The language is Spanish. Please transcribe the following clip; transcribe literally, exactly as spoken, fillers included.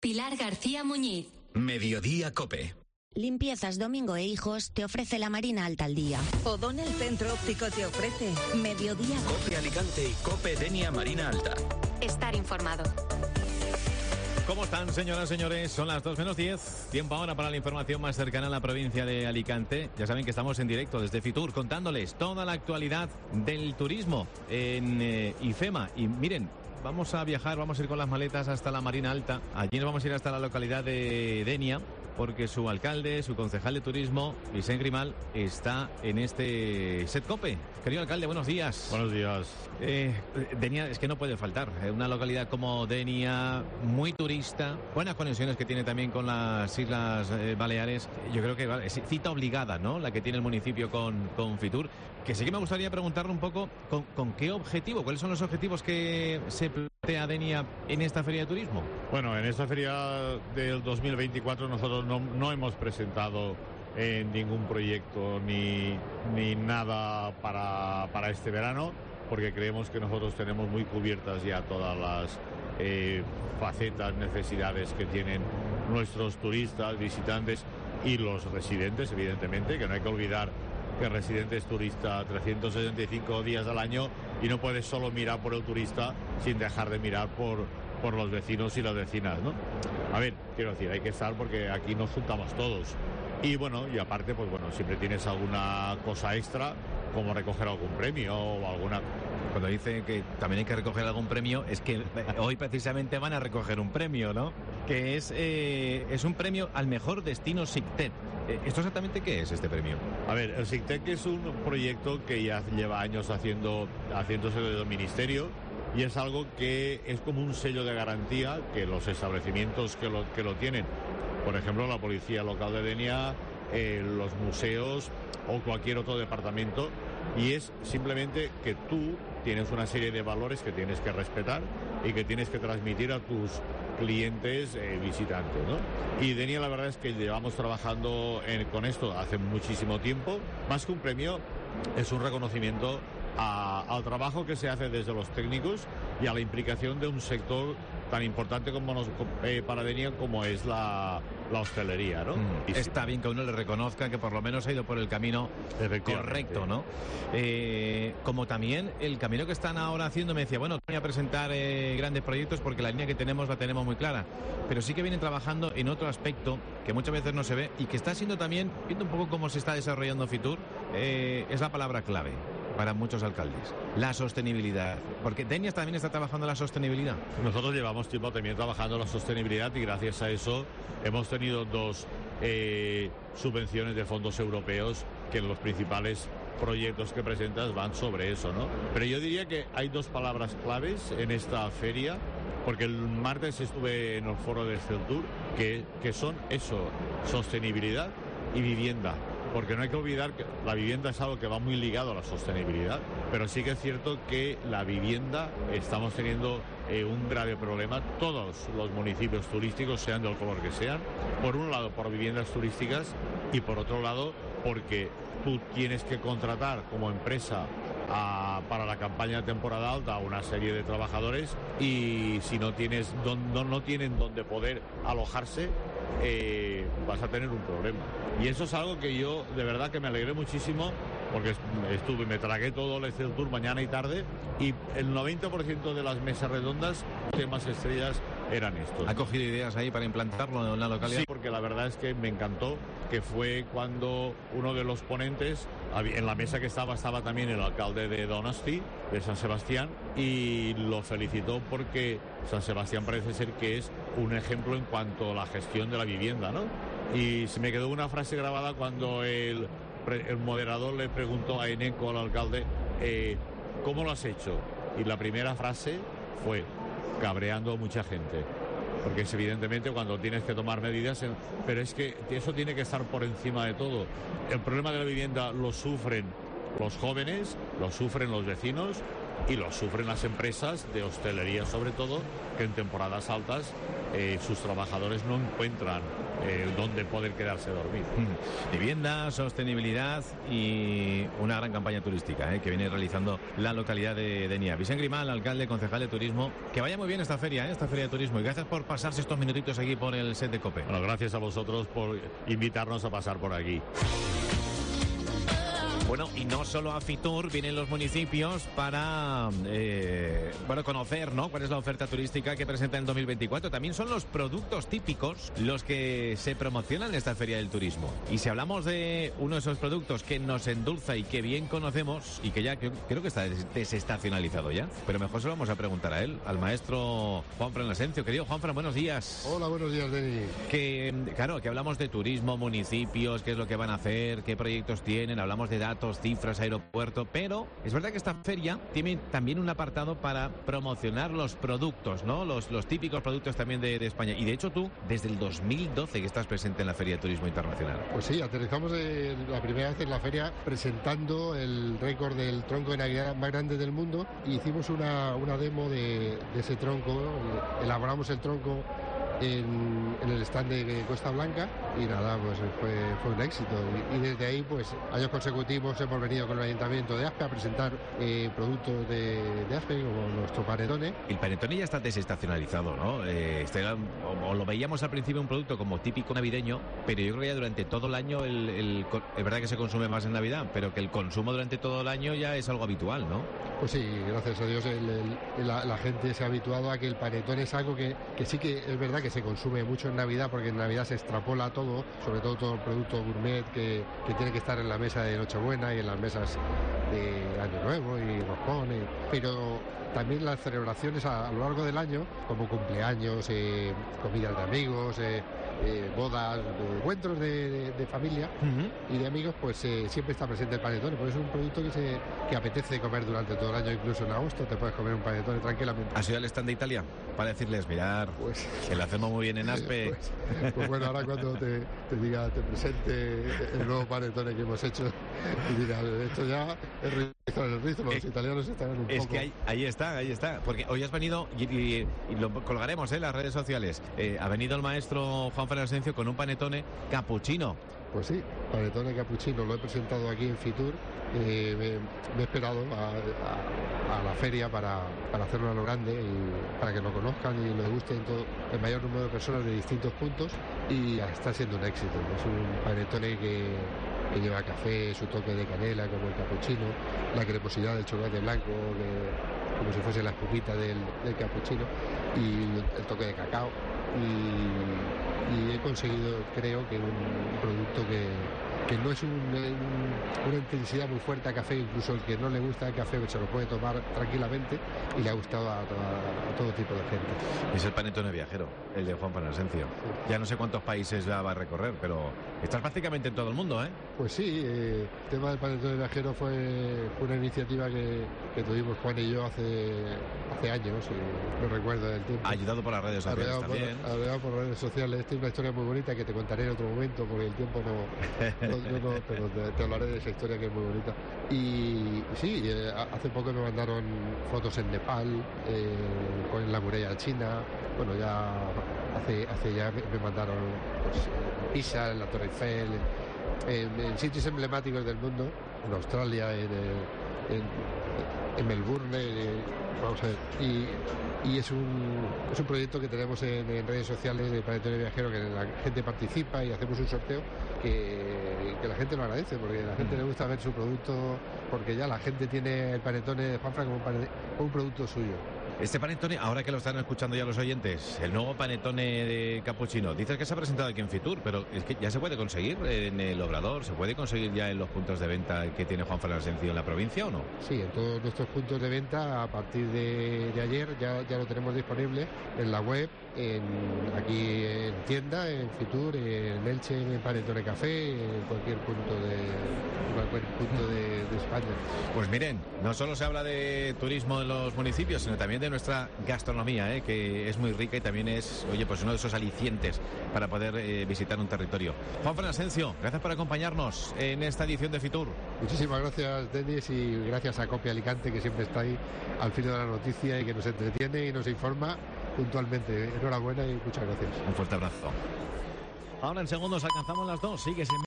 Pilar García Muñiz. Mediodía Cope. Limpiezas Domingo e Hijos te ofrece la Marina Alta al día. O'Donnell Centro Óptico te ofrece Mediodía Cope Alicante y Cope Denia Marina Alta. Estar informado. ¿Cómo están, señoras y señores? Son las dos menos diez. Tiempo ahora para la información más cercana a la provincia de Alicante. Ya saben que estamos en directo desde Fitur contándoles toda la actualidad del turismo en eh, IFEMA. Y miren, vamos a viajar, vamos a ir con las maletas hasta la Marina Alta. Allí nos vamos a ir hasta la localidad de Denia, porque su alcalde, su concejal de turismo, Vicent Grimal, está en este set Cope. Querido alcalde, buenos días. Buenos días. Eh, Denia es que no puede faltar. Una localidad como Denia, muy turista, buenas conexiones que tiene también con las Islas eh, Baleares. Yo creo que vale, es cita obligada, ¿no?, la que tiene el municipio con, con Fitur. Que sí que me gustaría preguntarle un poco con, con qué objetivo, cuáles son los objetivos que se plantea Denia en esta feria de turismo. Bueno, en esta feria del dos mil veinticuatro nosotros no, no hemos presentado eh, ningún proyecto ni, ni nada para, para este verano, porque creemos que nosotros tenemos muy cubiertas ya todas las eh, facetas, necesidades que tienen nuestros turistas, visitantes y los residentes, evidentemente, que no hay que olvidar que el residente es turista trescientos sesenta y cinco días al año y no puedes solo mirar por el turista sin dejar de mirar por, por los vecinos y las vecinas, ¿no? A ver, quiero decir, hay que estar porque aquí nos juntamos todos. Y bueno, y aparte, pues bueno, siempre tienes alguna cosa extra, como recoger algún premio o alguna... Cuando dice que también hay que recoger algún premio, es que hoy precisamente van a recoger un premio, ¿no? Que es, eh, es un premio al mejor destino SICTEC. ¿Esto exactamente qué es, este premio? A ver, el SICTEC es un proyecto que ya lleva años haciendo, haciéndose del ministerio, y es algo que es como un sello de garantía que los establecimientos que lo, que lo tienen, por ejemplo, la Policía Local de Denia, eh, los museos o cualquier otro departamento, y es simplemente que tú tienes una serie de valores que tienes que respetar y que tienes que transmitir a tus clientes eh, visitantes, ¿no? Y Denia, la verdad es que llevamos trabajando en, con esto hace muchísimo tiempo. Más que un premio, es un reconocimiento a, al trabajo que se hace desde los técnicos y a la implicación de un sector tan importante como nos, eh, para Denia como es la, la hostelería, ¿no? Mm, está bien que uno le reconozca que por lo menos ha ido por el camino correcto, ¿no? Eh, como también el camino que están ahora haciendo, me decía, bueno, voy a presentar eh, grandes proyectos porque la línea que tenemos la tenemos muy clara, pero sí que vienen trabajando en otro aspecto que muchas veces no se ve y que está siendo también, viendo un poco cómo se está desarrollando Fitur, eh, es la palabra clave para muchos alcaldes, la sostenibilidad, porque Denia también está trabajando en la sostenibilidad. Nosotros llevamos tiempo también trabajando en la sostenibilidad y gracias a eso hemos tenido dos eh, subvenciones de fondos europeos que en los principales proyectos que presentas van sobre eso, ¿no? Pero yo diría que hay dos palabras claves en esta feria, porque el martes estuve en el foro de Celtur, que, que son eso, sostenibilidad y vivienda. Porque no hay que olvidar que la vivienda es algo que va muy ligado a la sostenibilidad, pero sí que es cierto que la vivienda estamos teniendo eh, un grave problema, todos los municipios turísticos, sean del color que sean, por un lado por viviendas turísticas y por otro lado porque tú tienes que contratar como empresa a, para la campaña de temporada alta a una serie de trabajadores y si no tienes don, no, no tienen donde poder alojarse, eh, vas a tener un problema. Y eso es algo que yo de verdad que me alegré muchísimo porque estuve, me tragué todo el Celtur mañana y tarde y el noventa por ciento de las mesas redondas, temas estrellas, eran estos. ¿Ha cogido ideas ahí para implantarlo en la localidad? Sí, porque la verdad es que me encantó, que fue cuando uno de los ponentes, en la mesa que estaba, estaba también el alcalde de Donosti, de San Sebastián, y lo felicitó porque San Sebastián parece ser que es un ejemplo en cuanto a la gestión de la vivienda, ¿no? Y se me quedó una frase grabada cuando el, el moderador le preguntó a Eneco, al alcalde, eh, ¿cómo lo has hecho? Y la primera frase fue, cabreando a mucha gente. Porque es evidentemente cuando tienes que tomar medidas, pero es que eso tiene que estar por encima de todo. El problema de la vivienda lo sufren los jóvenes, lo sufren los vecinos, y lo sufren las empresas de hostelería sobre todo, que en temporadas altas eh, sus trabajadores no encuentran eh, dónde poder quedarse a dormir. Vivienda, sostenibilidad y una gran campaña turística eh, que viene realizando la localidad de Denia. Vicente Grimal, alcalde, concejal de turismo. Que vaya muy bien esta feria, ¿eh? esta feria de turismo. Y gracias por pasarse estos minutitos aquí por el set de COPE. Bueno, gracias a vosotros por invitarnos a pasar por aquí. Bueno, y no solo a Fitur vienen los municipios para eh, bueno, conocer, ¿no?, cuál es la oferta turística que presenta en dos mil veinticuatro. También son los productos típicos los que se promocionan en esta Feria del Turismo. Y si hablamos de uno de esos productos que nos endulza y que bien conocemos y que ya creo, creo que está desestacionalizado ya, pero mejor se lo vamos a preguntar a él, al maestro Juanfran Asencio. Querido Juanfran, buenos días. Hola, buenos días, Denis. Que, claro, que hablamos de turismo, municipios, qué es lo que van a hacer, qué proyectos tienen, hablamos de datos, cifras, aeropuerto, pero es verdad que esta feria tiene también un apartado para promocionar los productos, ¿no? Los, los típicos productos también de, de España. Y de hecho tú, desde el dos mil doce que estás presente en la Feria de Turismo Internacional. Pues sí, aterrizamos de la primera vez en la feria presentando el récord del tronco de Navidad más grande del mundo y hicimos una, una demo de, de ese tronco, elaboramos el tronco En, en el stand de Costa Blanca y nada, pues fue, fue un éxito y, y desde ahí pues años consecutivos hemos venido con el Ayuntamiento de Aspe a presentar eh, productos de, de Aspe como nuestro panetone. El panetone ya está desestacionalizado, ¿no? Eh, este, o, o lo veíamos al principio un producto como típico navideño, pero yo creo que ya durante todo el año el, el, es verdad que se consume más en Navidad, pero que el consumo durante todo el año ya es algo habitual, ¿no? Pues sí, gracias a Dios el, el, la, la gente se ha habituado a que el panetone es algo que, que sí que es verdad que se consume mucho en Navidad, porque en Navidad se extrapola todo, sobre todo todo el producto gourmet que, que tiene que estar en la mesa de Nochebuena y en las mesas de Año Nuevo y roscón, y, pero también las celebraciones a, a lo largo del año, como cumpleaños, eh, comidas de amigos, eh, eh, bodas, de encuentros de, de, de familia uh-huh. y de amigos, pues eh, siempre está presente el panetone, porque es un producto que se que apetece comer durante todo el año, incluso en agosto te puedes comer un panetone tranquilamente. ¿Has ido al stand de Italia para decirles, mirar, pues, que lo hacemos muy bien en Aspe? Pues, pues bueno, ahora cuando te, te diga, te presente el nuevo panetone que hemos hecho y diga, esto ya es rizar el rizo, los eh, italianos estarán un es poco... Es que ahí, ahí está, ahí está, porque hoy has venido, y, y, y lo colgaremos en ¿eh? las redes sociales, eh, ha venido el maestro Juanfran Asencio con un panetone cappuccino. Pues sí, panetone cappuccino, lo he presentado aquí en Fitur, eh, me, me he esperado a, a, a la feria para, para hacerlo a lo grande y para que lo conozcan y lo gusten todo, el mayor número de personas de distintos puntos y está siendo un éxito. Es un panetone que, que lleva café, su toque de canela como el cappuccino, la cremosidad del chocolate blanco, que, como si fuese la espumita del, del cappuccino y el toque de cacao. Y, y he conseguido, creo que un producto que, que no es un, un, una intensidad muy fuerte a café, incluso el que no le gusta el café se lo puede tomar tranquilamente y le ha gustado a, a, a todo tipo de gente. Es el panetone viajero, el de Juanfran Asencio. Sí. Ya no sé cuántos países ya va a recorrer, pero estás prácticamente en todo el mundo, ¿eh? Pues sí, eh, el tema del panetone viajero fue, fue una iniciativa que, que tuvimos Juan y yo hace, hace años, y no recuerdo del tiempo. Ayudado por las redes sociales también. Por, ayudado por las redes sociales. Esta es una historia muy bonita que te contaré en otro momento porque el tiempo no... no, no, no pero te, te hablaré de esa historia que es muy bonita. Y sí, eh, hace poco me mandaron fotos en Nepal, eh, con la muralla china. Bueno, ya hace, hace ya me, me mandaron pues, Pisa, en la Torre Eiffel, en, en sitios emblemáticos del mundo, en Australia, en, en, en Melbourne, en, vamos a ver, y, y es un es un proyecto que tenemos en, en redes sociales de Panetone Viajero, que la gente participa y hacemos un sorteo que, que la gente lo agradece, porque a la gente le gusta ver su producto, porque ya la gente tiene el panetone de Juanfran como un, panetone, como un producto suyo. Este panetone, ahora que lo están escuchando ya los oyentes, el nuevo panetone de cappuccino, dices que se ha presentado aquí en Fitur, pero es que ya se puede conseguir en el Obrador, se puede conseguir ya en los puntos de venta que tiene Juanfran Asencio en la provincia, ¿o no? Sí, en todos nuestros puntos de venta a partir de, de ayer ya, ya lo tenemos disponible en la web, en, aquí en tienda, en Fitur, en Elche, en Panetone Café, en cualquier punto de cualquier punto de, de España. Pues miren, no solo se habla de turismo en los municipios, sino también de de nuestra gastronomía, ¿eh? que es muy rica y también es, oye, pues uno de esos alicientes para poder eh, visitar un territorio. Juan Fran Asencio, gracias por acompañarnos en esta edición de Fitur. Muchísimas gracias, Denis, y gracias a Cope Alicante, que siempre está ahí al filo de la noticia y que nos entretiene y nos informa puntualmente. Enhorabuena y muchas gracias. Un fuerte abrazo. Ahora en segundos alcanzamos las dos. Sigues en